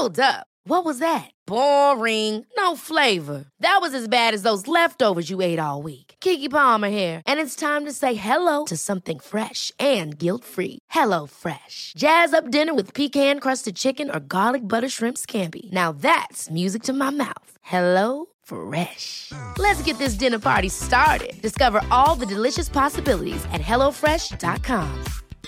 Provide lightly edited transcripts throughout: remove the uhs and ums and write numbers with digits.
Hold up. What was that? Boring. No flavor. That was as bad as those leftovers you ate all week. Keke Palmer here, and it's time to say hello to something fresh and guilt-free. Hello Fresh. Jazz up dinner with pecan-crusted chicken or garlic butter shrimp scampi. Now that's music to my mouth. Hello Fresh. Let's get this dinner party started. Discover all the delicious possibilities at hellofresh.com.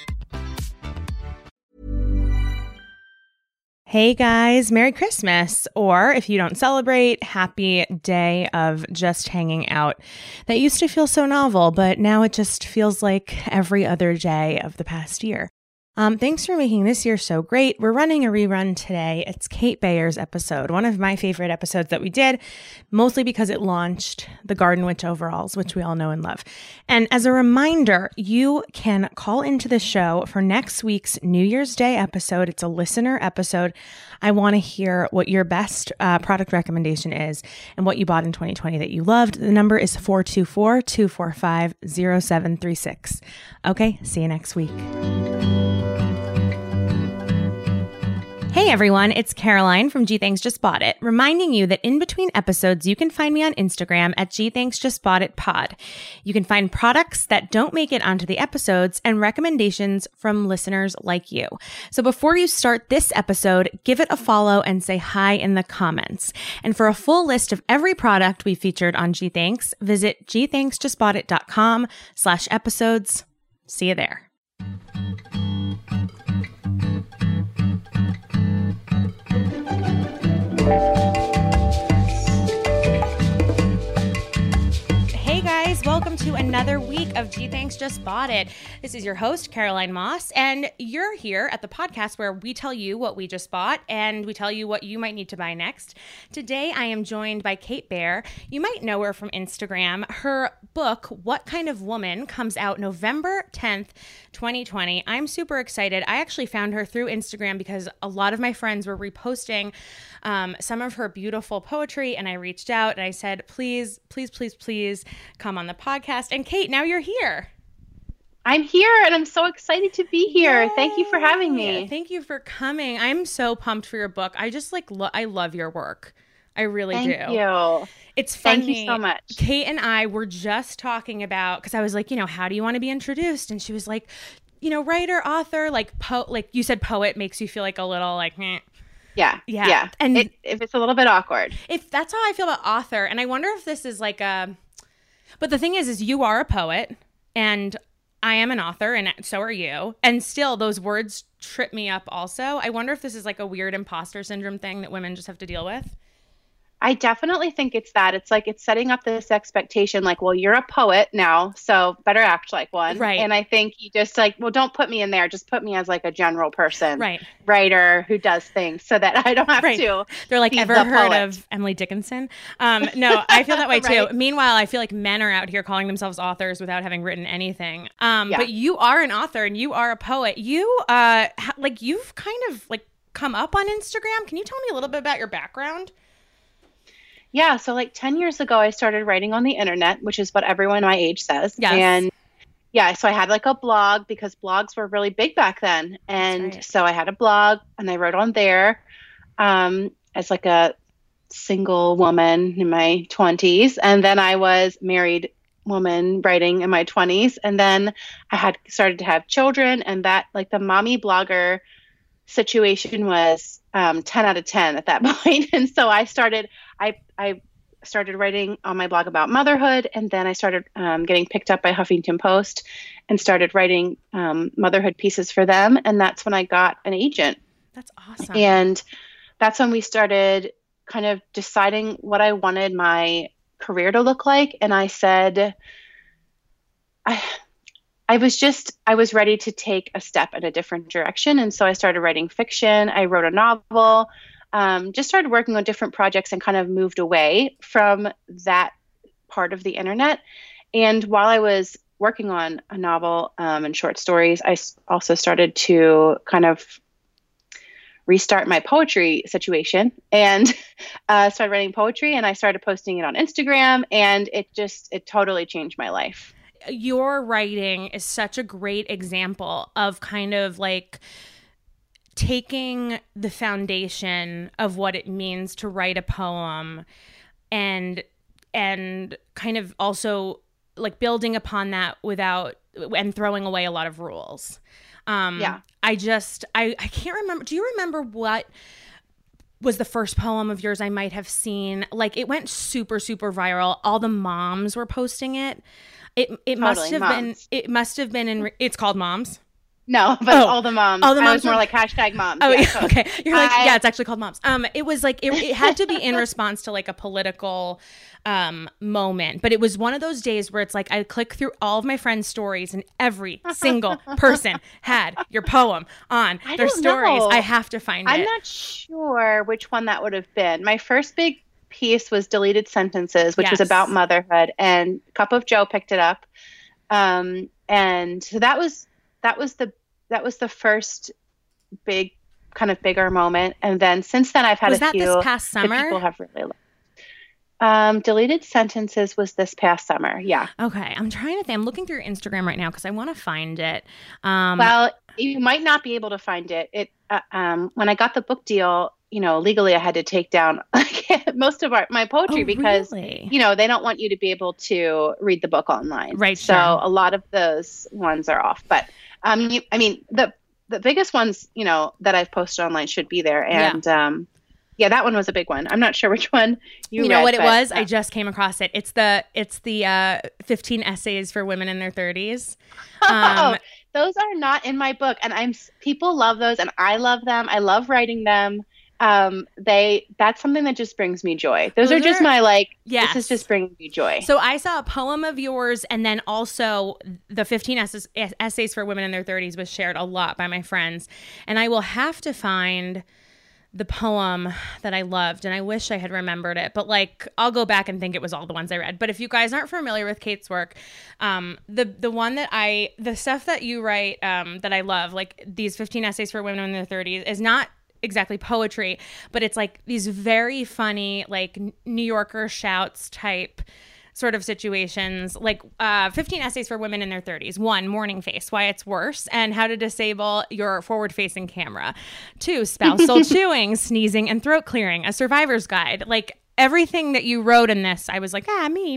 Hey guys, Merry Christmas, or if you don't celebrate, happy day of just hanging out. That used to feel so novel, but now it just feels like every other day of the past year. Thanks for making this year so great. We're running a rerun today. It's Kate Bayer's episode, one of my favorite episodes that we did, mostly because it launched the Garden Witch overalls, which we all know and love. And as a reminder, you can call into the show for next week's New Year's Day episode. It's a listener episode. I want to hear what your best product recommendation is and what you bought in 2020 that you loved. The number is 424-245-0736. Okay, see you next week. Hey everyone, it's Caroline from Gee Thanks Just Bought It, reminding you that in between episodes, you can find me on Instagram at Gee Thanks Just Bought It Pod. You can find products that don't make it onto the episodes and recommendations from listeners like you. So before you start this episode, give it a follow and say hi in the comments. And for a full list of every product we featured on Gee Thanks, visit geethanksjustboughtit.com/episodes. See you there. Hey guys, welcome to another week of Gee Thanks Just Bought It. This is your host, Caroline Moss, and you're here at the podcast where we tell you what we just bought and we tell you what you might need to buy next. Today, I am joined by Kate Bayer. You might know her from Instagram. Her book, What Kind of Woman, comes out November 10th, 2020. I'm super excited. I actually found her through Instagram because a lot of my friends were reposting some of her beautiful poetry, and I reached out and I said, please come on the podcast. And Kate, now you're here. I'm here and I'm so excited to be here. Yay. Thank you for having me. Thank you for coming. I'm so pumped for your book. I just I love your work. I really do. Thank you. It's funny. Thank you so much. Kate and I were just talking about, because I was like, how do you want to be introduced? And she was like, writer, author, like you said, poet makes you feel like a little like, eh. Yeah. And if it's a little bit awkward. If that's how I feel about author. And I wonder if this is like but the thing is you are a poet and I am an author and so are you. And still those words trip me up also. I wonder if this is like a weird imposter syndrome thing that women just have to deal with. I definitely think it's that. It's like it's setting up this expectation like, well, you're a poet now, so better act like one. Right. And I think you just like, well, don't put me in there. Just put me as like a general person, right? Writer who does things so that I don't have to. They're like, ever heard of Emily Dickinson? No, I feel that way too. Right. Meanwhile, I feel like men are out here calling themselves authors without having written anything. But you are an author and you are a poet. You you've kind of like come up on Instagram. Can you tell me a little bit about your background? Yeah, so like 10 years ago, I started writing on the internet, which is what everyone my age says. Yes. And so I had like a blog because blogs were really big back then. And so I had a blog and I wrote on there as like a single woman in my 20s. And then I was married woman writing in my 20s. And then I had started to have children, and that like the mommy blogger situation was 10 out of 10 at that point. And so I started writing on my blog about motherhood, and then I started getting picked up by Huffington Post and started writing motherhood pieces for them. And that's when I got an agent. That's awesome. And that's when we started kind of deciding what I wanted my career to look like. And I said, I was ready to take a step in a different direction. And so I started writing fiction. I wrote a novel, just started working on different projects and kind of moved away from that part of the internet. And while I was working on a novel and short stories, I also started to kind of restart my poetry situation and started writing poetry, and I started posting it on Instagram, and it totally changed my life. Your writing is such a great example of kind of like taking the foundation of what it means to write a poem and kind of also like building upon that without and throwing away a lot of rules. I can't remember. Do you remember what was the first poem of yours I might have seen? Like, it went super, super viral. All the moms were posting it. It totally, must have been in, it's called Moms. No, but all the moms. All the moms. I was more like hashtag moms. Oh, yeah, okay. You're like, yeah, it's actually called Moms. It was like, it had to be in response to like a political moment. But it was one of those days where it's like, I click through all of my friends' stories and every single person had your poem on their stories. Know. I have to find it. I'm not sure which one that would have been. My first big piece was Deleted Sentences, which was about motherhood, and Cup of Joe picked it up. And so that was the first big kind of bigger moment. And then since then I've had a few this past summer that people have really loved. Deleted Sentences was this past summer. Yeah. Okay. I'm trying to think. I'm looking through your Instagram right now because I want to find it. Well, you might not be able to find it. When I got the book deal, legally I had to take down most of my poetry because, really? They don't want you to be able to read the book online. Right. So a lot of those ones are off. But, the biggest ones, that I've posted online should be there. And, that one was a big one. I'm not sure which one you read. You know what it was? I just came across it. It's the 15 essays for women in their 30s. Those are not in my book, and people love those, and I love them. I love writing them. That's something that just brings me joy. Those are just my this is just bringing me joy. So I saw a poem of yours, and then also the 15 essays for women in their 30s was shared a lot by my friends, and I will have to find the poem that I loved, and I wish I had remembered it, but I'll go back and think it was all the ones I read. But if you guys aren't familiar with Kate's work, the stuff that you write that I love, like these 15 essays for women in their 30s, is not exactly poetry, but it's like these very funny, like New Yorker shouts type sort of situations, like 15 essays for women in their 30s. 1, morning face, why it's worse, and how to disable your forward-facing camera. 2, spousal chewing, sneezing, and throat clearing, a survivor's guide. Like, everything that you wrote in this, I was like, me.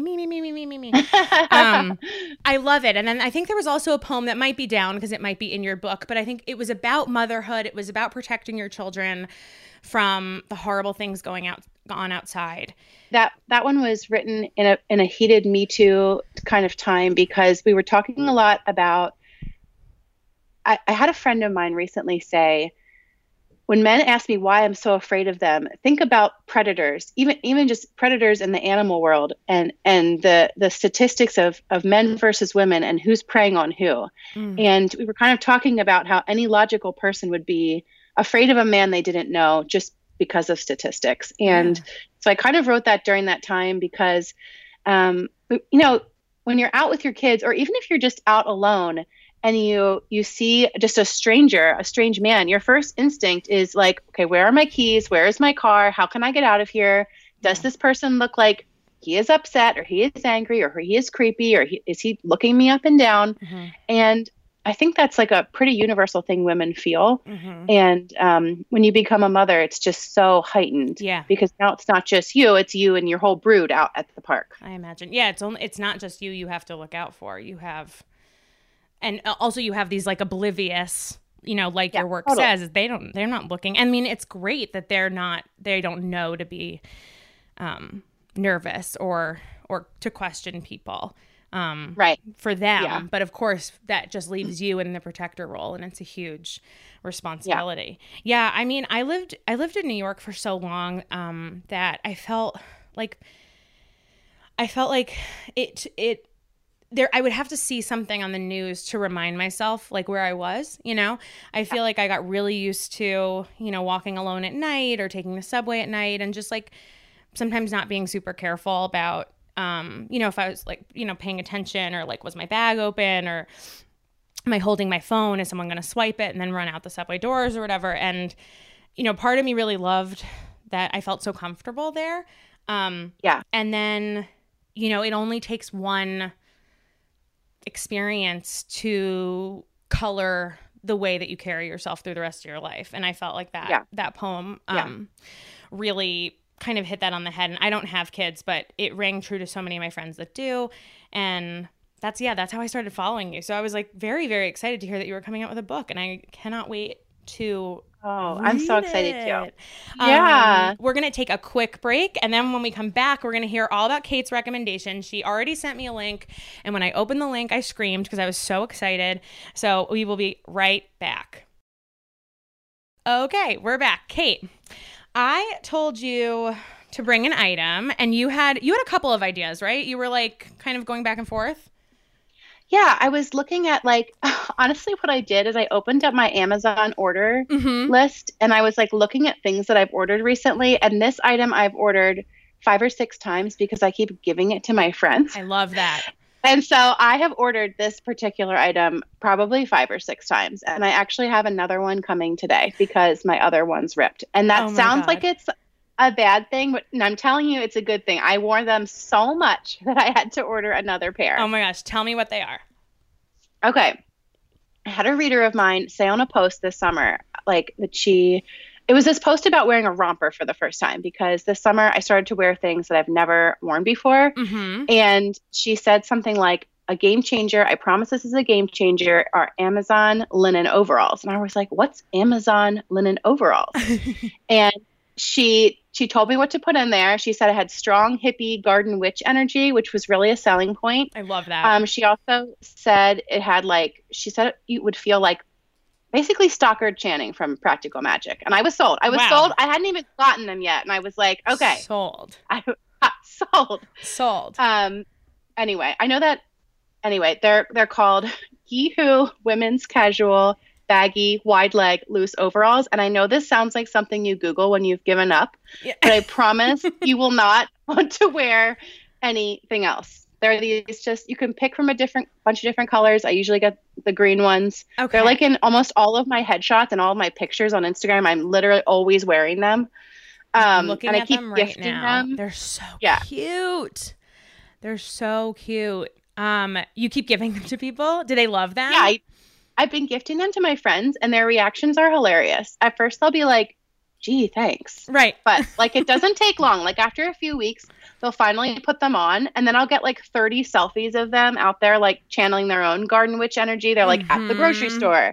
I love it. And then I think there was also a poem that might be down because it might be in your book, but I think it was about motherhood. It was about protecting your children from the horrible things going on outside. That one was written in a heated Me Too kind of time because we were talking a lot about. I had a friend of mine recently say, when men ask me why I'm so afraid of them, think about predators, even just predators in the animal world, and the statistics of men versus women and who's preying on who. And we were kind of talking about how any logical person would be afraid of a man they didn't know just because of statistics. And so I kind of wrote that during that time because, when you're out with your kids, or even if you're just out alone and you see just a strange man, your first instinct is like, okay, where are my keys? Where is my car? How can I get out of here? Does this person look like he is upset, or he is angry, or he is creepy, or is he looking me up and down? Mm-hmm. And I think that's like a pretty universal thing women feel. Mm-hmm. And when you become a mother, it's just so heightened. Yeah. Because now it's not just you, it's you and your whole brood out at the park. I imagine. Yeah, it's not just you have to look out for. You have, and also you have these like oblivious, your work says, they're not looking. I mean, it's great that they don't know to be nervous or to question people. Right. For them. Yeah. But of course that just leaves you in the protector role, and it's a huge responsibility. Yeah. I mean, I lived in New York for so long, that I felt like it there, I would have to see something on the news to remind myself like where I was, I feel like I got really used to, walking alone at night or taking the subway at night, and just like sometimes not being super careful about, if I was like, paying attention, or like, was my bag open, or am I holding my phone? Is someone going to swipe it and then run out the subway doors or whatever? And, part of me really loved that I felt so comfortable there. And then, it only takes one experience to color the way that you carry yourself through the rest of your life. And I felt like that poem really kind of hit that on the head. And I don't have kids, but it rang true to so many of my friends that do. And that's how I started following you. So I was like very, very excited to hear that you were coming out with a book, and I cannot wait to I'm so excited too. Yeah. We're going to take a quick break, and then when we come back, we're going to hear all about Kate's recommendation. She already sent me a link, and when I opened the link, I screamed because I was so excited. So we will be right back. Okay, we're back. Kate, I told you to bring an item, and you had a couple of ideas, right? You were like kind of going back and forth. Yeah, I was looking at honestly, what I did is I opened up my Amazon order list, and I was like looking at things that I've ordered recently. And this item I've ordered 5 or 6 times because I keep giving it to my friends. I love that. And so I have ordered this particular item probably 5 or 6 times. And I actually have another one coming today because my other one's ripped. And that sounds like it's a bad thing, but I'm telling you, it's a good thing. I wore them so much that I had to order another pair. Oh my gosh. Tell me what they are. Okay. I had a reader of mine say on a post this summer, it was this post about wearing a romper for the first time, because this summer I started to wear things that I've never worn before. And she said something like, a game changer, I promise this is a game changer, are Amazon linen overalls. And I was like, what's Amazon linen overalls? And she told me what to put in there. She said it had strong hippie garden witch energy, which was really a selling point. I love that. She also said it had she said you would feel like basically Stockard Channing from Practical Magic. And I was sold. Sold. I hadn't even gotten them yet. And I was like, okay. Sold. I got sold. Sold. They're called Yeehoo Women's Casual Baggy, wide leg, loose overalls. And I know this sounds like something you Google when you've given up, but I promise you will not want to wear anything else. They're these you can pick from bunch of different colors. I usually get the green ones. Okay. They're in almost all of my headshots and all of my pictures on Instagram. I'm literally always wearing them. I'm looking at them right now. They're so cute. They're so cute. You keep giving them to people? Do they love them? Yeah, I've been gifting them to my friends, and their reactions are hilarious. At first, they'll be like, gee, thanks. Right. But it doesn't take long. After a few weeks, they'll finally put them on, and then I'll get 30 selfies of them out there, channeling their own garden witch energy. They're at the grocery store,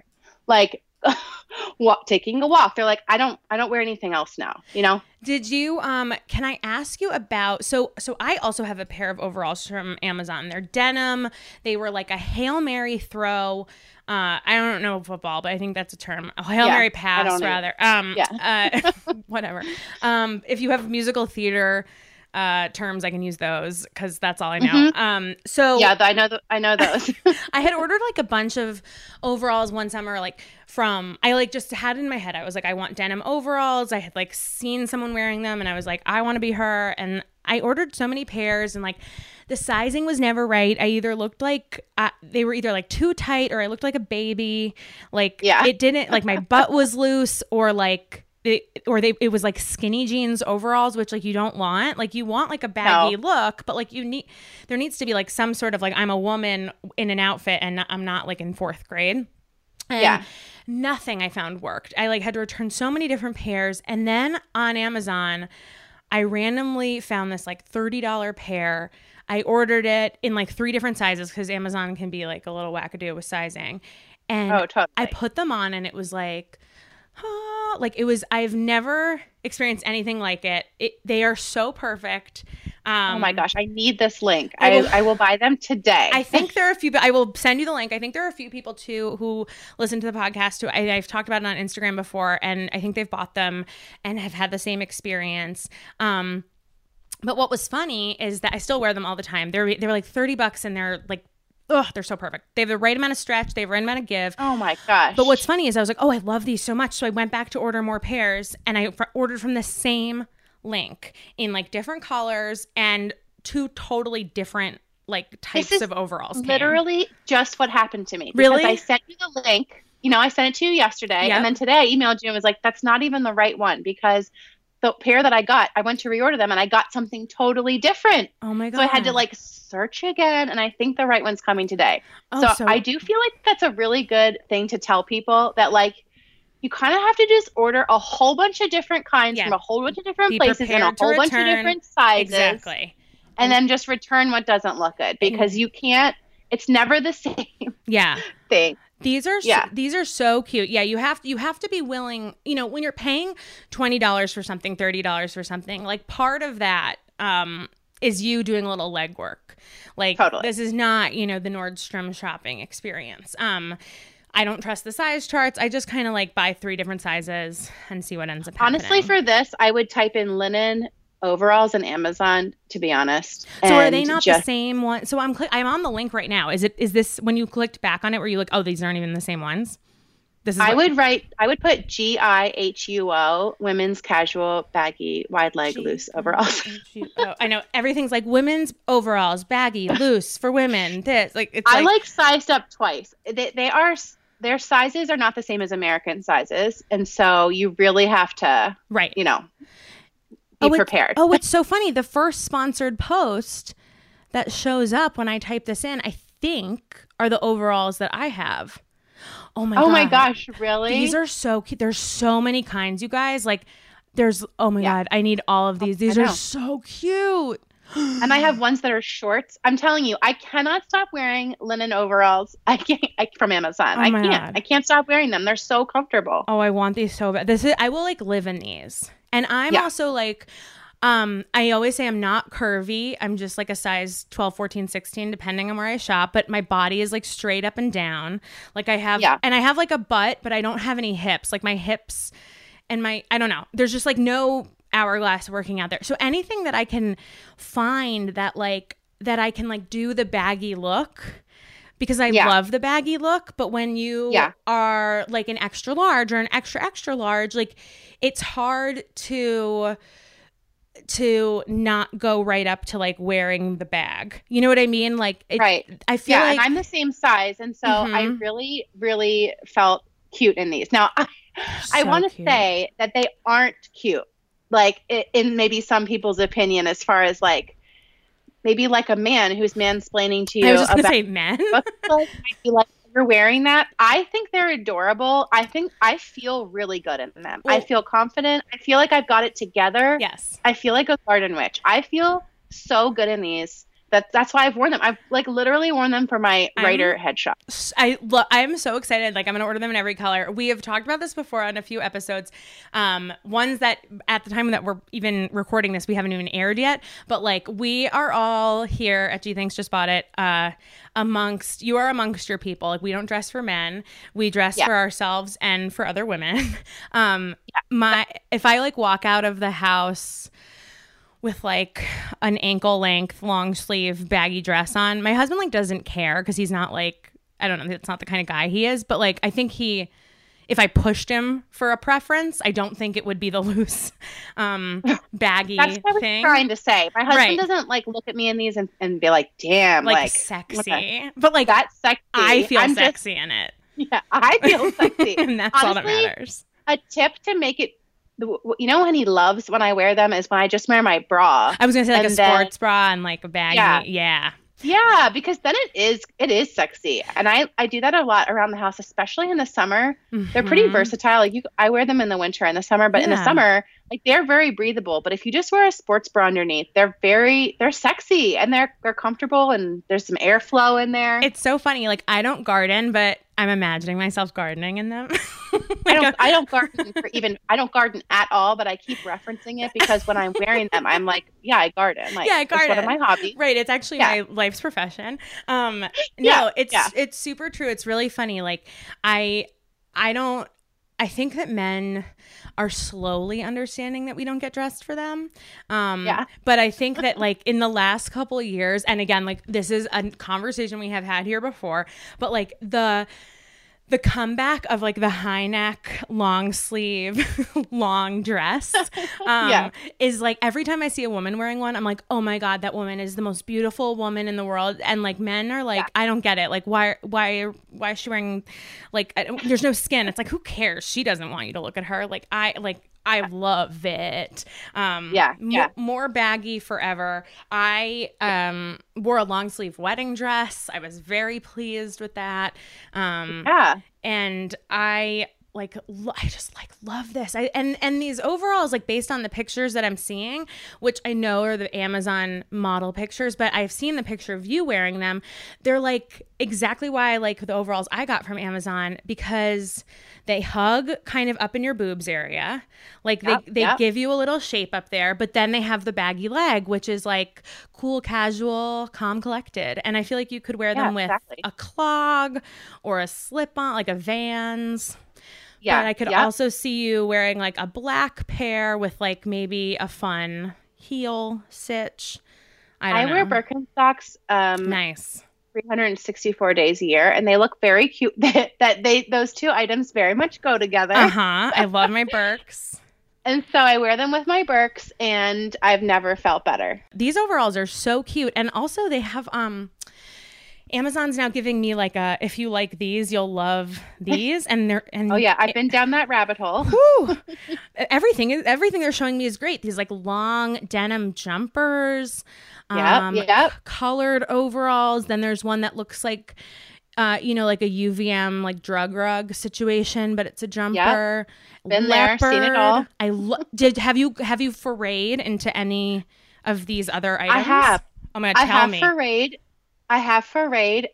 taking a walk. They're I don't wear anything else now, Did you, can I ask you about, so I also have a pair of overalls from Amazon. They're denim. They were a Hail Mary throw. I don't know football, but I think that's a term. Hail Mary pass, rather. Whatever. If you have musical theater terms, I can use those because that's all I know. I know those. I had ordered a bunch of overalls one summer, I just had in my head, I was I want denim overalls. I had seen someone wearing them, and I was I want to be her. And I ordered so many pairs, and the sizing was never right. I either looked they were either too tight, or I looked like a baby. It didn't my butt was loose, or it was skinny jeans overalls, which you don't want. You want a baggy look, but there needs to be some sort of I'm a woman in an outfit, and I'm not in 4th grade. And nothing I found worked. I had to return so many different pairs, and then on Amazon, I randomly found this $30 pair. I ordered it in 3 different sizes because Amazon can be a little wackadoo with sizing. And totally. I put them on, and it was I've never experienced anything like it. They are so perfect. Oh my gosh, I need this link. I will buy them today. I think there are a few, I will send you the link. I think there are a few people too who listen to the podcast who I've talked about it on Instagram before, and I think they've bought them and have had the same experience. But what was funny is that I still wear them all the time. They're $30 and they're so perfect. They have the right amount of stretch. They have the right amount of give. Oh my gosh. But what's funny is I was I love these so much. So I went back to order more pairs, and I ordered from the same link in different colors, and 2 totally different types of overalls. Literally just what happened to me. Really? Because I sent you the link. I sent it to you yesterday, and then today I emailed you and was that's not even the right one, because the pair that I got, I went to reorder them and I got something totally different. Oh my God. So I had to like search again, and I think the right one's coming today. Oh, so I do feel like that's a really good thing to tell people, that like you kind of have to just order a whole bunch of different kinds from a whole bunch of different places and a whole bunch of different sizes. Exactly. And then just return what doesn't look good, because you can't, it's never the same thing. These are so cute. Yeah, you have to be willing, you know, when you're paying $20 for something, $30 for something, like part of that is you doing a little legwork. Like this is not, you know, the Nordstrom shopping experience. I don't trust the size charts. I just kind of like buy 3 different sizes and see what ends up happening. Honestly, for this, I would type in linen overalls on Amazon, to be honest. So are they not the same one? So I'm on the link right now. Is this when you clicked back on it, where you like, oh, these aren't even the same ones? I would put GIHUO, women's casual baggy wide leg loose overalls. I know everything's like women's overalls, baggy, loose for women. This like it's. I like sized up twice. Their sizes are not the same as American sizes, and so you really have to, you know, be prepared. It's so funny. The first sponsored post that shows up when I type this in, I think, are the overalls that I have. Oh my gosh, really? These are so cute. There's so many kinds, you guys. Like there's, God, I need all of these. These are so cute. And I have ones that are shorts. I'm telling you, I cannot stop wearing linen overalls. From Amazon. I can't stop wearing them. They're so comfortable. Oh, I want these so bad. I will like live in these. And I'm also like, I always say I'm not curvy. I'm just like a size 12, 14, 16, depending on where I shop. But my body is like straight up and down. Like I have, and I have like a butt, but I don't have any hips. Like my hips and I don't know. There's just like no hourglass working out there. So anything that I can find that I can like do the baggy look, because I love the baggy look. But when you are like an extra large or an extra large, like it's hard to not go right up to like wearing the bag. You know what I mean? Like, I feel like and I'm the same size. And so I really, really felt cute in these. Now, I want to say that they aren't cute. Like in maybe some people's opinion, as far as like, maybe like a man who's mansplaining to you. I was just going to say men. Might be like, you're wearing that. I think they're adorable. I think I feel really good in them. Well, I feel confident. I feel like I've got it together. Yes. I feel like a garden witch. I feel so good in these. That's why I've worn them. I've like literally worn them for my writer headshot. I'm so excited. Like I'm going to order them in every color. We have talked about this before on a few episodes. Ones that at the time that we're even recording this, we haven't even aired yet. But like we are all here at G Thanks Just Bought It. Amongst your people. Like we don't dress for men. We dress for ourselves and for other women. If I like walk out of the house with like an ankle length long sleeve baggy dress on, my husband like doesn't care, because he's not like, I don't know, that's not the kind of guy he is. But like I think if I pushed him for a preference, I don't think it would be the loose baggy That's what thing. I was trying to say. My husband doesn't like look at me in these and be like, damn, like sexy. But like that's sexy. I feel sexy in it. Yeah, I feel sexy. And that's honestly all that matters. A tip to make it, you know, when he loves when I wear them is when I just wear my bra. I was gonna say like a sports bra and like a baggy. Yeah, because then it is sexy. And I do that a lot around the house, especially in the summer. They're pretty versatile. Like I wear them in the winter and the summer, but in the summer, like they're very breathable. But if you just wear a sports bra underneath, they're sexy and they're comfortable and there's some airflow in there. It's so funny. Like I don't garden, but I'm imagining myself gardening in them. I don't garden at all, but I keep referencing it because when I'm wearing them, I'm like, yeah, I garden. Like, I garden. It's one of my hobbies. Right. It's actually my life's profession. It's super true. It's really funny. Like I think that men are slowly understanding that we don't get dressed for them. But I think that like in the last couple of years, and again, like this is a conversation we have had here before, but like the comeback of like the high neck, long sleeve, long dress is like every time I see a woman wearing one, I'm like, oh my God, that woman is the most beautiful woman in the world. And like men are like, I don't get it. Like why is she wearing like, there's no skin. It's like, who cares? She doesn't want you to look at her. Like I love it. More baggy forever. I wore a long sleeve wedding dress. I was very pleased with that. And I just love this. And these overalls, like based on the pictures that I'm seeing, which I know are the Amazon model pictures, but I've seen the picture of you wearing them. They're like exactly why I like the overalls I got from Amazon, because they hug kind of up in your boobs area. Like they give you a little shape up there, but then they have the baggy leg, which is like cool, casual, calm, collected. And I feel like you could wear them with a clog or a slip-on, like a Vans. Yeah, but I could also see you wearing like a black pair with like maybe a fun heel stitch. I wear Birkenstocks. Nice. 364 days a year, and they look very cute. Those two items very much go together. I love my Birks. And so I wear them with my Birks, and I've never felt better. These overalls are so cute, and also they have Amazon's now giving me like if you like these, you'll love these. I've been down that rabbit hole. Everything they're showing me is great. These like long denim jumpers, colored overalls. Then there's one that looks like, like a UVM like drug rug situation, but it's a jumper. Been leopard. There, seen it all. Have you forayed into any of these other items? I have. Oh my God, tell me. I have forayed.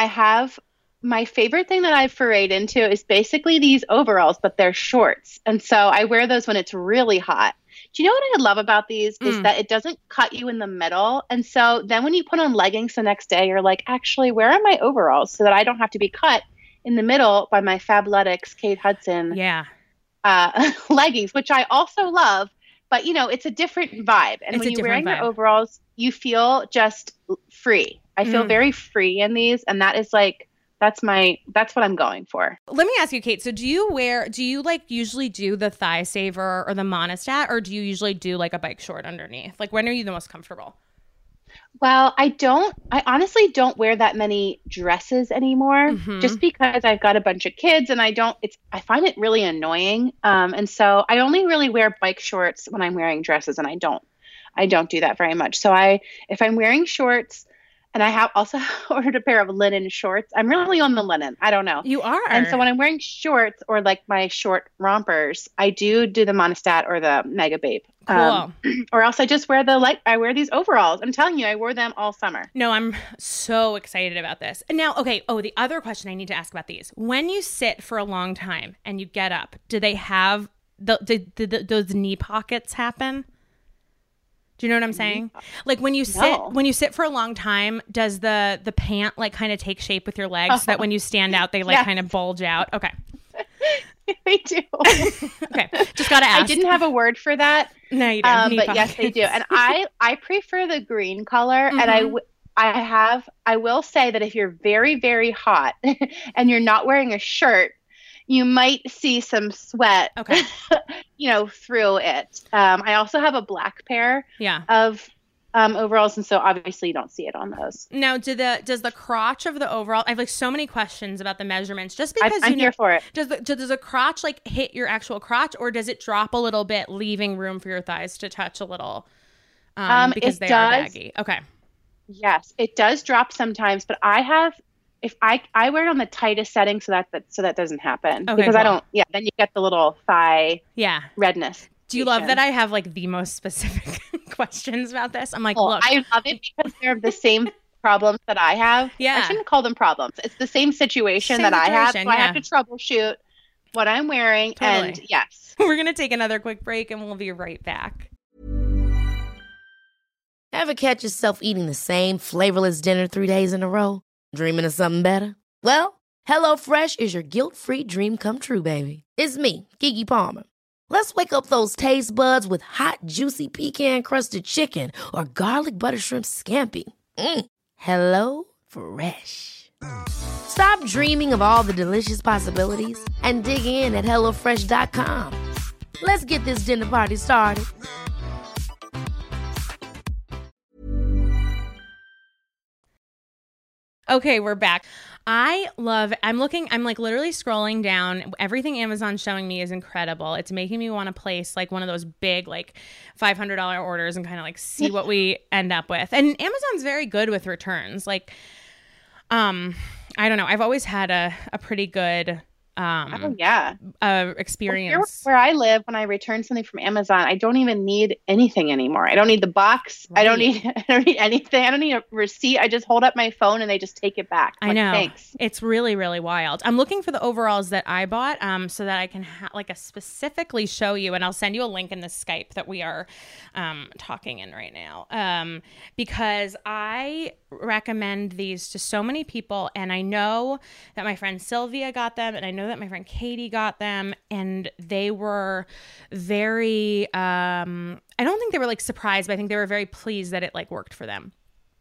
My favorite thing that I've forayed into is basically these overalls, but they're shorts. And so I wear those when it's really hot. Do you know what I love about these is that it doesn't cut you in the middle. And so then when you put on leggings the next day, you're like, actually, where are my overalls so that I don't have to be cut in the middle by my Fabletics Kate Hudson leggings, which I also love. But, it's a different vibe. And when you're wearing your overalls, you feel just free. I feel very free in these. And that is like, that's what I'm going for. Let me ask you, Kate. So do you like usually do the thigh saver or the monostat, or do you usually do like a bike short underneath? Like when are you the most comfortable? Well, I honestly don't wear that many dresses anymore, just because I've got a bunch of kids and I find it really annoying. And so I only really wear bike shorts when I'm wearing dresses, and I don't do that very much. So if I'm wearing shorts, and I have also ordered a pair of linen shorts. I'm really on the linen. I don't know. You are. And so when I'm wearing shorts or like my short rompers, I do the monostat or the Mega Babe. Cool. Or else I just wear I wear these overalls. I'm telling you, I wore them all summer. No, I'm so excited about this. And now, okay. Oh, the other question I need to ask about these. When you sit for a long time and you get up, do they have those knee pockets happen? Do you know what I'm saying? Like when you sit for a long time, does the pant like kind of take shape with your legs so that when you stand out, they like kind of bulge out? Okay. They do. Okay. Just got to ask. I didn't have a word for that. No, you don't. But yes, they do. And I prefer the green color. And I will say that if you're very, very hot and you're not wearing a shirt, you might see some sweat, through it. I also have a black pair of overalls, and so obviously you don't see it on those. Now, does the crotch of the overall? I have like so many questions about the measurements. Just because I'm here for it. Does the crotch like hit your actual crotch, or does it drop a little bit, leaving room for your thighs to touch a little? Because they are baggy. Okay. Yes, it does drop sometimes, but if I wear it on the tightest setting so that doesn't happen. Okay, because cool. Then you get the little thigh redness. Do you love that I have like the most specific questions about this? I'm like, look. I love it because they're the same problems that I have. Yeah. I shouldn't call them problems. It's the same situation I have. So I have to troubleshoot what I'm wearing. Totally. And yes. We're going to take another quick break and we'll be right back. Ever catch yourself eating the same flavorless dinner 3 days in a row? Dreaming of something better? Well, HelloFresh is your guilt-free dream come true, baby. It's me, Keke Palmer. Let's wake up those taste buds with hot, juicy pecan-crusted chicken or garlic butter shrimp scampi. Hello Fresh. Stop dreaming of all the delicious possibilities and dig in at HelloFresh.com. Let's get this dinner party started. Okay, we're back. I'm like literally scrolling down. Everything Amazon's showing me is incredible. It's making me want to place like one of those big like $500 orders and kind of like see what we end up with. And Amazon's very good with returns. Like, I don't know. I've always had a pretty good experience. Where I live, when I return something from Amazon, I don't even need anything anymore. I don't need the box. Right. I don't need anything. I don't need a receipt. I just hold up my phone and they just take it back. I know. Thanks. It's really, really wild. I'm looking for the overalls that I bought so that I can specifically show you, and I'll send you a link in the Skype that we are talking in right now, because I recommend these to so many people, and I know that my friend Sylvia got them, and I know that my friend Katie got them, and they were very I don't think they were like surprised, but I think they were very pleased that it like worked for them.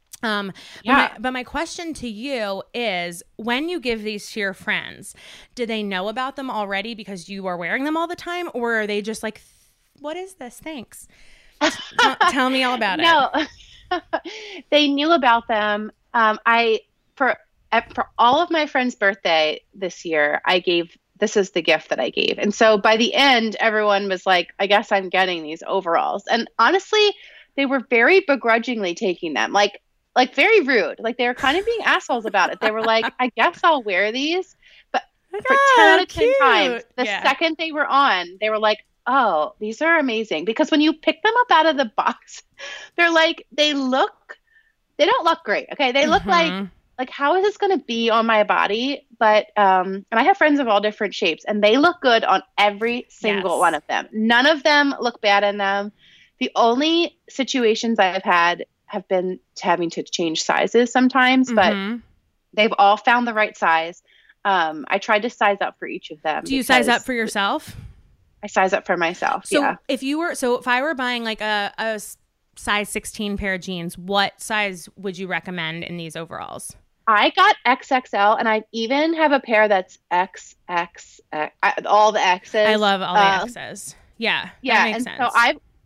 But my question to you is, when you give these to your friends, do they know about them already because you are wearing them all the time, or are they just like, what is this? Thanks. Tell me all about it. No, they knew about them. For all of my friends' birthday this year, this is the gift that I gave. And so by the end, everyone was like, I guess I'm getting these overalls. And honestly, they were very begrudgingly taking them, like very rude. Like they were kind of being assholes about it. They were like, I guess I'll wear these. But for 10 out of 10 times, the second they were on, they were like, oh, these are amazing. Because when you pick them up out of the box, they're like, they don't look great. Okay. They look like how is this going to be on my body? But, and I have friends of all different shapes, and they look good on every single one of them. None of them look bad in them. The only situations I've had have been having to change sizes sometimes, but they've all found the right size. I tried to size up for each of them. Do you size up for yourself? I size up for myself. So if I were buying like a size 16 pair of jeans, what size would you recommend in these overalls? I got XXL, and I even have a pair that's XX, all the X's. I love all the X's. Yeah. Yeah. That makes sense. So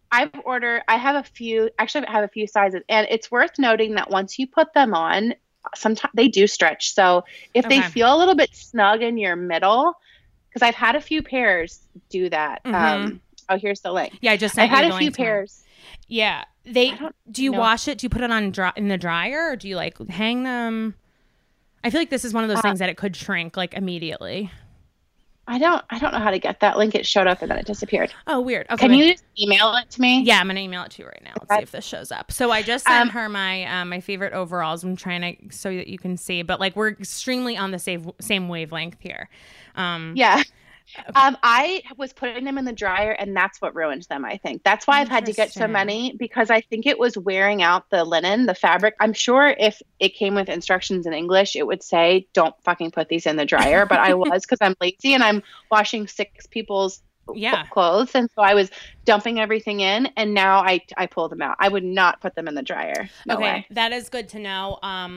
I have a few sizes, and it's worth noting that once you put them on, sometimes they do stretch. So if they feel a little bit snug in your middle, because I've had a few pairs do that. Here's the link. Yeah, I just sent I had a few pairs. Yeah. Do you wash it? Do you put it on in the dryer, or do you like hang them? I feel like this is one of those things that it could shrink like immediately. I don't know how to get that link. It showed up and then it disappeared. Oh, weird. Okay, Can you just email it to me? Yeah, I'm gonna email it to you right now. Let's see if this shows up. So I just sent her my my favorite overalls. I'm trying to so that you can see, but like we're extremely on the same wavelength here. Yeah. Okay. I was putting them in the dryer, and that's what ruined them, I think. That's why I've had to get so many, because I think it was wearing out the linen, the fabric. I'm sure if it came with instructions in English, it would say, don't fucking put these in the dryer. But I was, because I'm lazy and I'm washing 6 people's clothes. And so I was dumping everything in, and now I pull them out. I would not put them in the dryer. No way. That is good to know.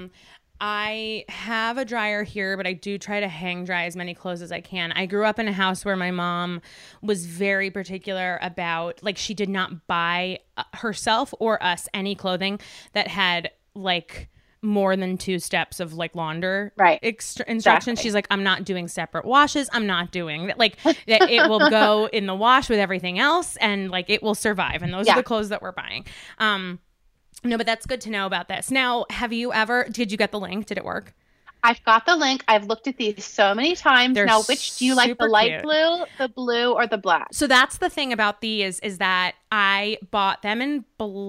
I have a dryer here, but I do try to hang dry as many clothes as I can. I grew up in a house where my mom was very particular about, like, she did not buy herself or us any clothing that had like more than 2 steps of like launder instructions. Exactly. She's like, I'm not doing separate washes. I'm not doing that. Like it will go in the wash with everything else, and like it will survive. And those are the clothes that we're buying. No, but that's good to know about this. Now, did you get the link? Did it work? I've got the link. I've looked at these so many times. Now, which do you like, the light blue, the blue, or the black? So that's the thing about these is that I bought them in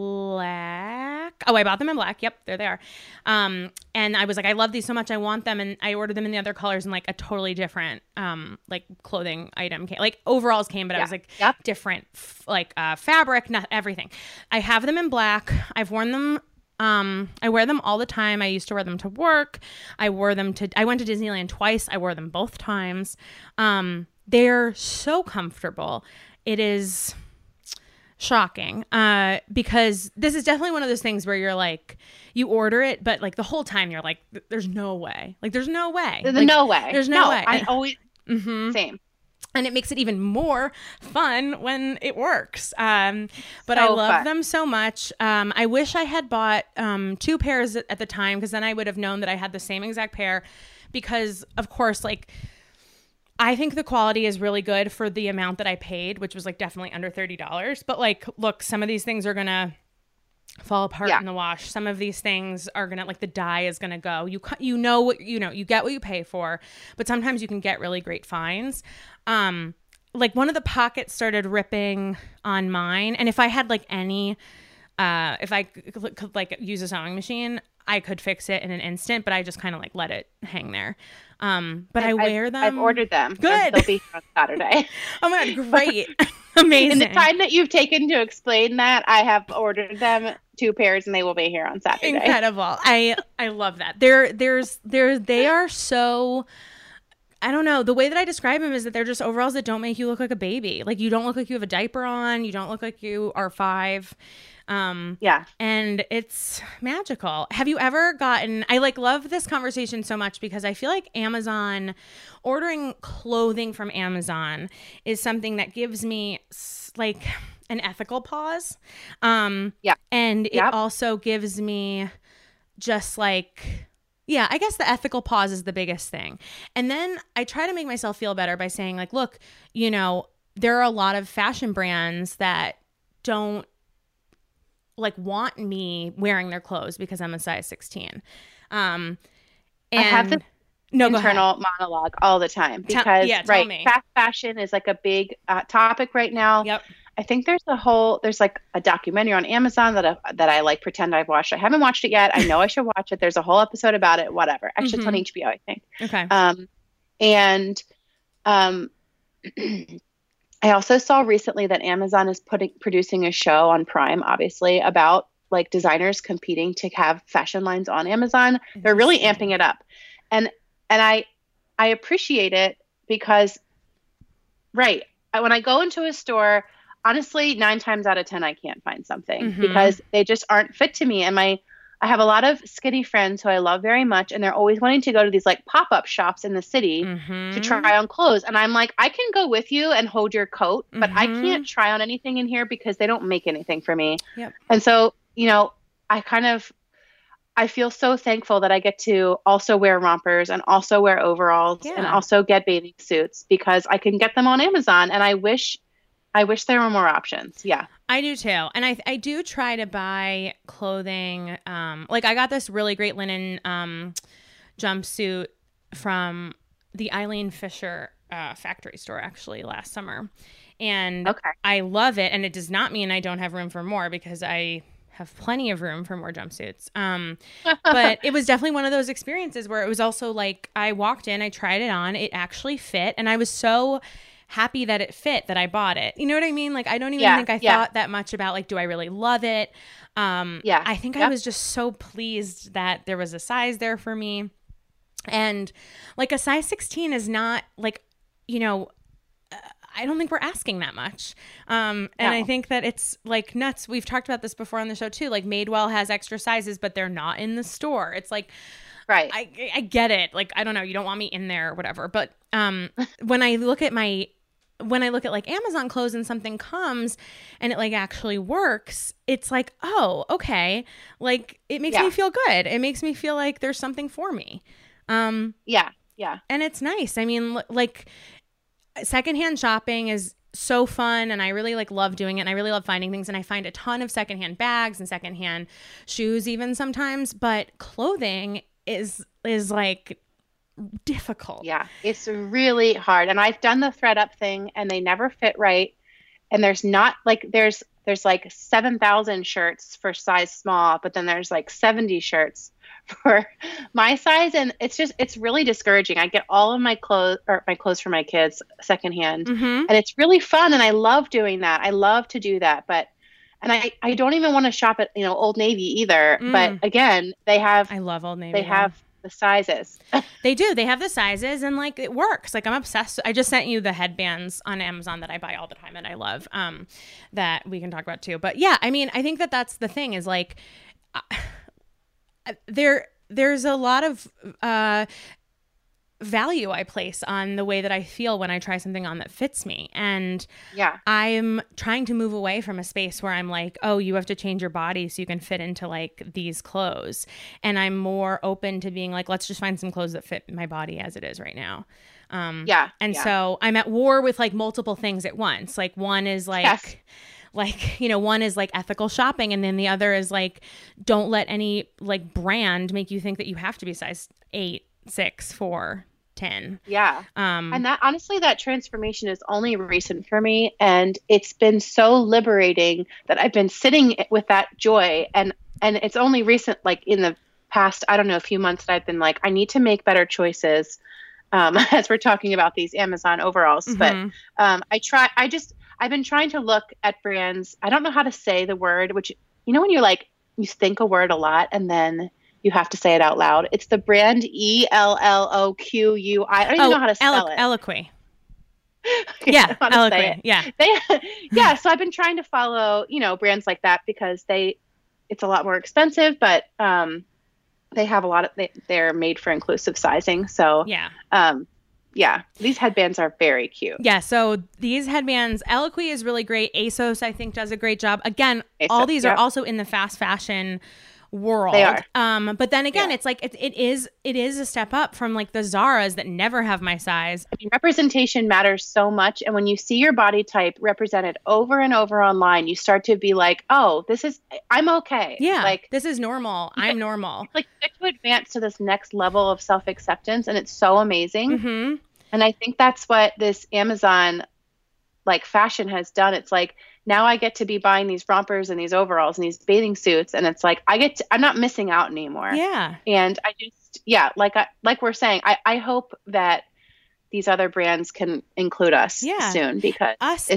black. Oh, I bought them in black. Yep, there they are. And I was like, I love these so much. I want them. And I ordered them in the other colors in like a totally different like clothing item. Like overalls came, but I was like different fabric, not everything. I have them in black. I've worn them. I wear them all the time. I used to wear them to work. I went to Disneyland twice. I wore them both times. They're so comfortable. It is shocking. Because this is definitely one of those things where you're like, you order it, but like the whole time you're like, there's no way. Like there's no way. No way. There's no way. I always same. And it makes it even more fun when it works. But So I love fun. them so much. I wish I had bought 2 pairs at the time, because then I would have known that I had the same exact pair. Because, of course, like, I think the quality is really good for the amount that I paid, which was like definitely under $30. But like, look, some of these things are going to fall apart in the wash. Some of these things are gonna, like, the dye is gonna go. You get what you pay for, but sometimes you can get really great finds. Like, one of the pockets started ripping on mine, and if I had like any, if I could like use a sewing machine, I could fix it in an instant. But I just kind of like let it hang there. But I wear them. I've ordered them. Good. They'll be here on Saturday. Oh my God, great. Amazing. In the time that you've taken to explain that, I have ordered them 2 pairs, and they will be here on Saturday. Incredible. I love that. They are so, I don't know. The way that I describe them is that they're just overalls that don't make you look like a baby. Like, you don't look like you have a diaper on. You don't look like you are 5. Yeah. And it's magical. Have you ever gotten, I like love this conversation so much, because I feel like ordering clothing from Amazon is something that gives me like an ethical pause. Yeah. And it also gives me just like, yeah, I guess the ethical pause is the biggest thing. And then I try to make myself feel better by saying, like, look, there are a lot of fashion brands that don't like want me wearing their clothes because I'm a size 16. And I have this internal monologue all the time, because tell me. fast fashion is like a big topic right now. Yep. I think there's like a documentary on Amazon that I like pretend I've watched. I haven't watched it yet. I know I should watch it. There's a whole episode about it. Whatever. Actually, it's on HBO, I think. Okay. I also saw recently that Amazon is producing a show on Prime, obviously, about like designers competing to have fashion lines on Amazon. They're really amping it up. And I appreciate it, because, when I go into a store, honestly, 9 times out of 10, I can't find something because they just aren't fit to me. And I have a lot of skinny friends who I love very much, and they're always wanting to go to these like pop-up shops in the city to try on clothes. And I'm like, I can go with you and hold your coat, but I can't try on anything in here because they don't make anything for me. Yep. And so, I feel so thankful that I get to also wear rompers and also wear overalls and also get bathing suits, because I can get them on Amazon. And I wish there were more options. Yeah. I do too. And I do try to buy clothing. Like, I got this really great linen jumpsuit from the Eileen Fisher factory store actually last summer. And I love it. And it does not mean I don't have room for more, because I have plenty of room for more jumpsuits. But it was definitely one of those experiences where it was also like, I walked in, I tried it on, it actually fit. And I was so happy that it fit that I bought it. You know what I mean? Like, I don't even think I thought that much about, like, do I really love it? I think I was just so pleased that there was a size there for me. And like, a size 16 is not like, I don't think we're asking that much. And I think that it's like nuts. We've talked about this before on the show too. Like, Madewell has extra sizes, but they're not in the store. It's like, right. I get it. Like, I don't know. You don't want me in there or whatever. But when I look at like Amazon clothes and something comes and it like actually works, it's like, oh, okay. Like, it makes me feel good. It makes me feel like there's something for me. Yeah. And it's nice. I mean, like, secondhand shopping is so fun, and I really like love doing it, and I really love finding things, and I find a ton of secondhand bags and secondhand shoes even sometimes, but clothing is like difficult. Yeah, it's really hard. And I've done the thread up thing, and they never fit right. And there's not like there's like 7,000 shirts for size small, but then there's like 70 shirts for my size, and it's really discouraging. I get all of my clothes for my kids secondhand, and it's really fun, and I love doing that. I love to do that, but I don't even want to shop at Old Navy either. But again, I love Old Navy. They have the sizes. They do. They have the sizes, and like, it works. Like, I'm obsessed. I just sent you the headbands on Amazon that I buy all the time and I love, that we can talk about too. But yeah, I mean, I think that that's the thing is like, there's a lot of value I place on the way that I feel when I try something on that fits me. And Yeah. I'm trying to move away from a space where I'm like, oh, you have to change your body so you can fit into like these clothes. And I'm more open to being like, let's just find some clothes that fit my body as it is right now. So I'm at war with like multiple things at once. Like one is like, Yes. One is like ethical shopping. And then the other is like, don't let any like brand make you think that you have to be size 8, 6, 4, 10. Yeah. And that honestly, that transformation is only recent for me. And it's been so liberating that I've been sitting with that joy. And it's only recent, like in the past, I don't know, a few months that I've been like, I need to make better choices. As we're talking about these Amazon overalls, but I've been trying to look at brands. I don't know how to say the word, which, when you're like, you think a word a lot and then you have to say it out loud. It's the brand ELLOQUI. I don't even know how to spell it. Eloquii. Yeah. Eloquii. Yeah. So I've been trying to follow, brands like that because it's a lot more expensive, but, they have they're made for inclusive sizing. So these headbands are very cute. Yeah. So these headbands, Eloquii is really great. ASOS, I think, does a great job. Again, all these are also in the fast fashion world. They are. But then again, it's like, it is a step up from like the Zaras that never have my size. I mean, representation matters so much. And when you see your body type represented over and over online, you start to be like, oh, I'm okay. Yeah. Like, this is normal. I'm normal. Like, you get to advance to this next level of self-acceptance. And it's so amazing. Mm-hmm. And I think that's what this Amazon like fashion has done. It's like, now I get to be buying these rompers and these overalls and these bathing suits. And it's like, I'm not missing out anymore. Yeah. And I just, like we're saying, I hope that these other brands can include us soon because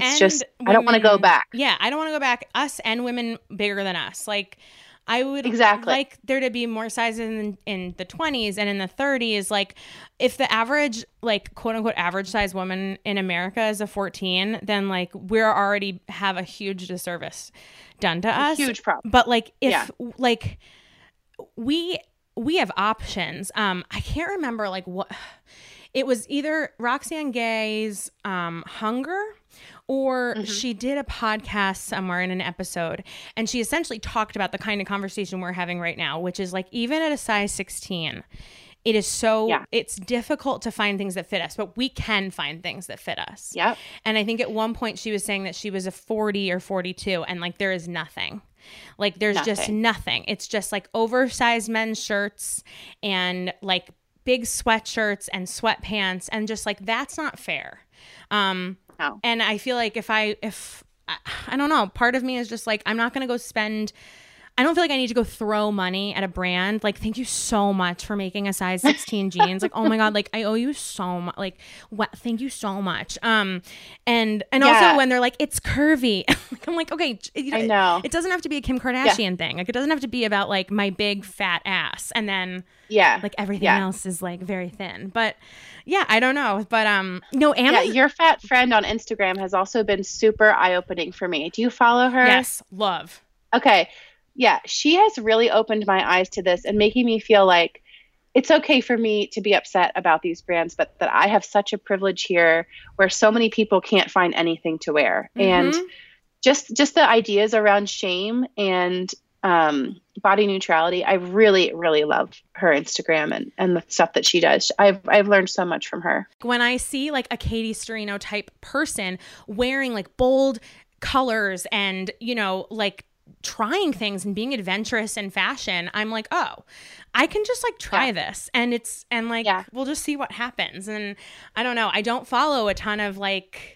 I don't want to go back. Yeah. I don't want to go back. Us and women bigger than us. Like, I would like there to be more sizes in the 20s and in the 30s. Like, if the average, like, quote unquote, average size woman in America is a 14, then like we're already have a huge disservice done to us. Huge problem. But like, if like we have options. I can't remember like what it was, either Roxane Gay's Hunger, or she did a podcast somewhere in an episode, and she essentially talked about the kind of conversation we're having right now, which is like, even at a size 16, it is it's difficult to find things that fit us, but we can find things that fit us. Yep. And I think at one point she was saying that she was a 40 or 42, and like, there is nothing. Like, there's just nothing. It's just like oversized men's shirts and like big sweatshirts and sweatpants, and just like, that's not fair. No. And I feel like if I don't know, part of me is just like, I'm not going to go spend, I don't feel like I need to go throw money at a brand. Like, thank you so much for making a size 16 jeans. Like, oh my God, like, I owe you so much. Like, what? Thank you so much. And also when they're like, it's curvy, like, I'm like, okay, I know. It doesn't have to be a Kim Kardashian thing. Like, it doesn't have to be about like my big fat ass. And then like everything else is like very thin. But yeah, I don't know. But no, Amazon. Your fat friend on Instagram has also been super eye-opening for me. Do you follow her? Yes, love. Okay. Yeah, she has really opened my eyes to this and making me feel like it's okay for me to be upset about these brands, but that I have such a privilege here where so many people can't find anything to wear. And just the ideas around shame and body neutrality, I really, really love her Instagram and the stuff that she does. I've learned so much from her. When I see like a Katie Sturino type person wearing like bold colors and, like trying things and being adventurous in fashion, I'm like, oh, I can just like try this, and we'll just see what happens. And I don't know, I don't follow a ton of like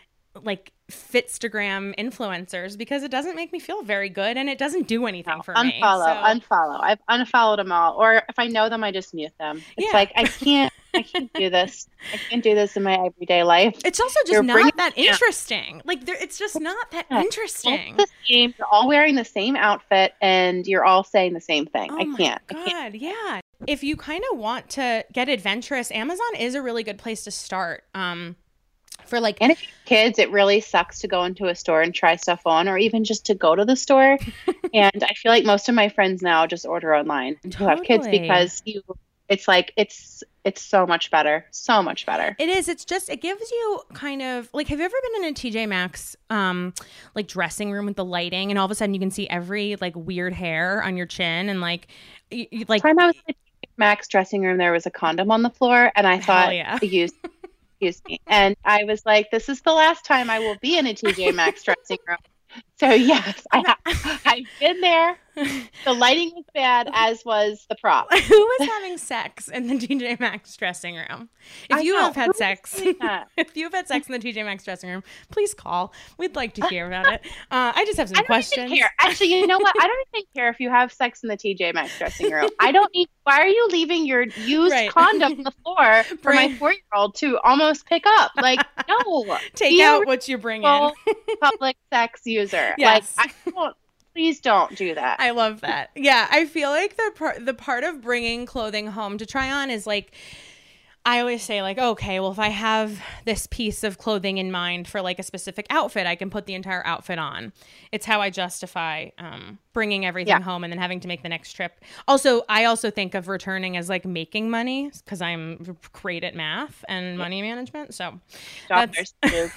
Fitstagram influencers because it doesn't make me feel very good, and it doesn't do anything for me. Unfollow. I've unfollowed them all, or if I know them, I just mute them. It's like, I can't do this. I can't do this in my everyday life. It's also just not that interesting. Like, it's just not that interesting. You're all wearing the same outfit, and you're all saying the same thing. Oh, I can't. My God, yeah. If you kind of want to get adventurous, Amazon is a really good place to start. For like, and if you have kids, it really sucks to go into a store and try stuff on, or even just to go to the store. And I feel like most of my friends now just order online who have kids, because it's it's so much better. So much better. It is. It's just, it gives you kind of like, have you ever been in a TJ Maxx like dressing room with the lighting, and all of a sudden you can see every like weird hair on your chin, and like like time I was in TJ Maxx dressing room, there was a condom on the floor, and I thought, yeah. excuse me, and I was like, this is the last time I will be in a TJ Maxx dressing room. So yes, I've been there. The lighting was bad, as was the prop. Who was having sex in the TJ Maxx dressing room? If you have had sex in the TJ Maxx dressing room, please call. We'd like to hear about it. I just have some questions. Even care. Actually, you know what? I don't even care if you have sex in the TJ Maxx dressing room. I don't need. Why are you leaving your used condom on the floor for my 4-year-old to almost pick up? Like, no. Take out what you bring in. Public sex user. Yes. Like, please don't do that. I love that. Yeah, I feel like the part of bringing clothing home to try on is like, I always say like, okay, well, if I have this piece of clothing in mind for like a specific outfit, I can put the entire outfit on. It's how I justify bringing everything home and then having to make the next trip. Also, I also think of returning as like making money because I'm great at math and money management. So that's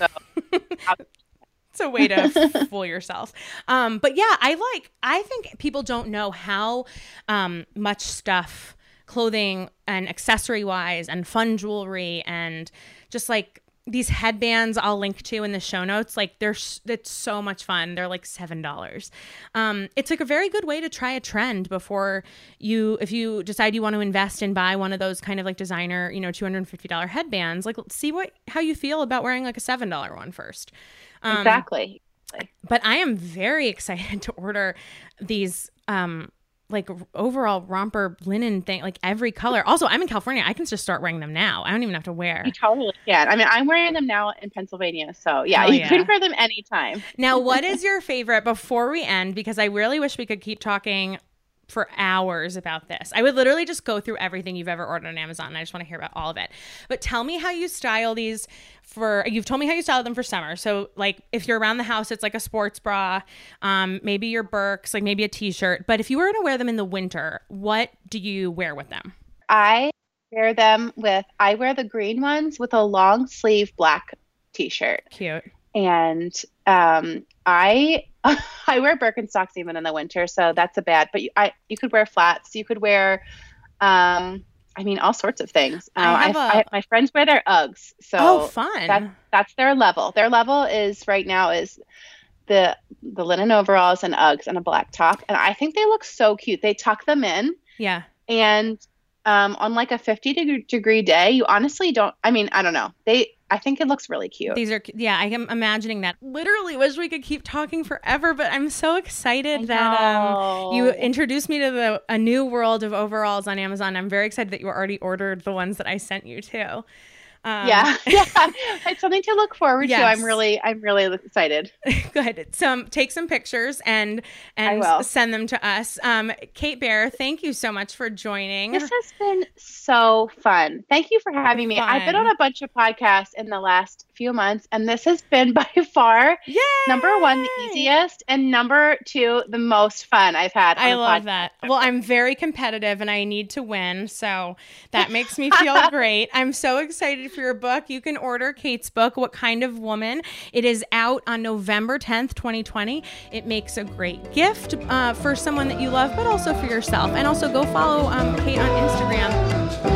it's a way to fool yourself. But yeah, I think people don't know how much stuff, clothing and accessory wise and fun jewelry and just like these headbands I'll link to in the show notes. Like it's so much fun. They're like $7. It's like a very good way to try a trend before if you decide you want to invest and buy one of those kind of like designer, $250 headbands, like see how you feel about wearing like a $7 one first. Exactly. But I am very excited to order these like overall romper linen thing, like every color. Also, I'm in California. I can just start wearing them now. I don't even have to wear. You totally can. I mean, I'm wearing them now in Pennsylvania. So yeah, you can wear them anytime. Now, what is your favorite before we end? Because I really wish we could keep talking for hours about this. I would literally just go through everything you've ever ordered on Amazon, and I just want to hear about all of it. But tell me how you style these you've told me how you style them for summer. So like if you're around the house, it's like a sports bra, maybe your Birks, like maybe a t-shirt. But if you were to wear them in the winter, what do you wear with them? I wear the green ones with a long sleeve black t-shirt. Cute. And I wear Birkenstocks even in the winter, so that's a bad. But you could wear flats. You could wear, all sorts of things. My friends wear their Uggs. So fun. That's their level. Their level is right now is the linen overalls and Uggs and a black top, and I think they look so cute. They tuck them in. Yeah. And on like a 50-degree day, you honestly don't. I mean, I don't know. I think it looks really cute. These are, yeah, I am imagining that. Literally wish we could keep talking forever, but I'm so excited that you introduced me to a new world of overalls on Amazon. I'm very excited that you already ordered the ones that I sent you too. Yeah. It's something to look forward to. I'm really excited. Good. Take some pictures and send them to us. Kate Baer, thank you so much for joining. This has been so fun. Thank you for having me. I've been on a bunch of podcasts in the last few months, and this has been by far number one, the easiest, and number two, the most fun I've had. I love that. Well, I'm very competitive and I need to win, so that makes me feel great. I'm so excited for your book. You can order Kate's book, What Kind of Woman. It is out on November 10th, 2020. It makes a great gift for someone that you love, but also for yourself. And also go follow Kate on Instagram.